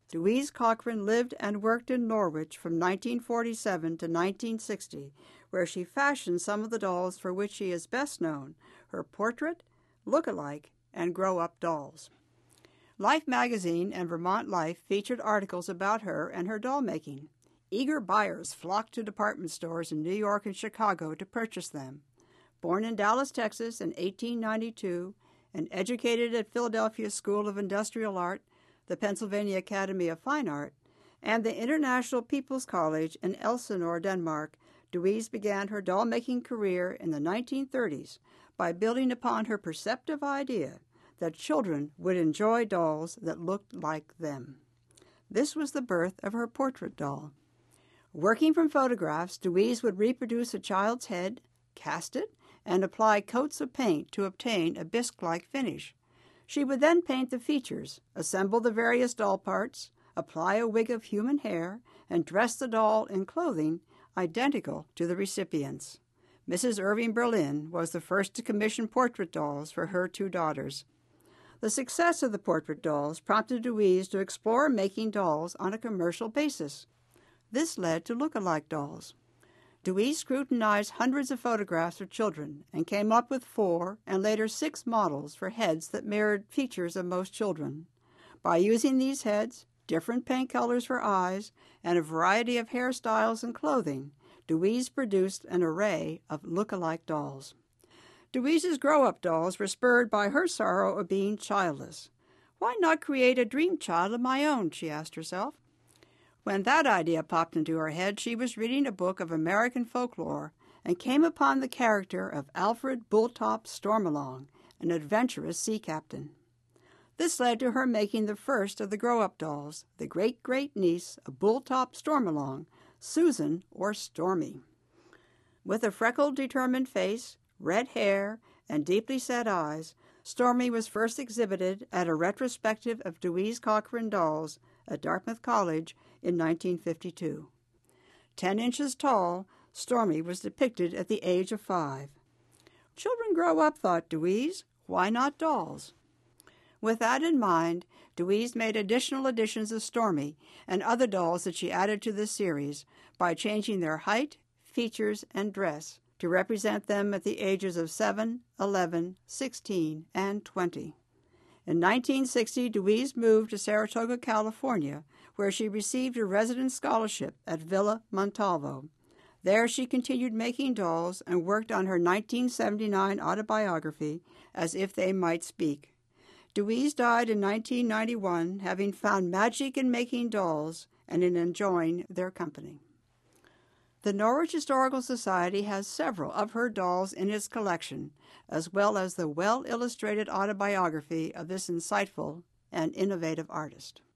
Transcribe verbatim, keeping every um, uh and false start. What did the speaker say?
Louise Cochran lived and worked in Norwich from nineteen forty-seven to nineteen sixty, where she fashioned some of the dolls for which she is best known, her portrait, look-alike, and grow-up dolls. Life magazine and Vermont Life featured articles about her and her doll making. Eager buyers flocked to department stores in New York and Chicago to purchase them. Born in Dallas, Texas in eighteen ninety-two and educated at Philadelphia School of Industrial Art, the Pennsylvania Academy of Fine Art, and the International People's College in Elsinore, Denmark, Deweese began her doll-making career in the nineteen thirties by building upon her perceptive idea that children would enjoy dolls that looked like them. This was the birth of her portrait doll. Working from photographs, Deweese would reproduce a child's head, cast it, and apply coats of paint to obtain a bisque-like finish. She would then paint the features, assemble the various doll parts, apply a wig of human hair, and dress the doll in clothing identical to the recipient's. Missus Irving Berlin was the first to commission portrait dolls for her two daughters. The success of the portrait dolls prompted Deweese to explore making dolls on a commercial basis. This led to look-alike dolls. Deweese scrutinized hundreds of photographs of children and came up with four and later six models for heads that mirrored features of most children. By using these heads, different paint colors for eyes, and a variety of hairstyles and clothing, Deweese produced an array of look-alike dolls. Deweese's grow-up dolls were spurred by her sorrow of being childless. Why not create a dream child of my own, she asked herself. When that idea popped into her head, she was reading a book of American folklore and came upon the character of Alfred Bulltop Stormalong, an adventurous sea captain. This led to her making the first of the grow-up dolls, the great-great-niece of Bulltop Stormalong, Susan, or Stormy. With a freckled, determined face, red hair, and deeply set eyes, Stormy was first exhibited at a retrospective of Deweese Cochran dolls at Dartmouth College in nineteen fifty-two. Ten inches tall, Stormy was depicted at the age of five. Children grow up, thought Deweese. Why not dolls? With that in mind, Deweese made additional editions of Stormy and other dolls that she added to this series by changing their height, features, and dress to represent them at the ages of seven, eleven, sixteen, and twenty. In nineteen sixty, Deweese moved to Saratoga, California, where she received a residence scholarship at Villa Montalvo. There she continued making dolls and worked on her nineteen seventy-nine autobiography, As If They Might Speak. Deweese died in nineteen ninety-one, having found magic in making dolls and in enjoying their company. The Norwich Historical Society has several of her dolls in its collection, as well as the well-illustrated autobiography of this insightful and innovative artist.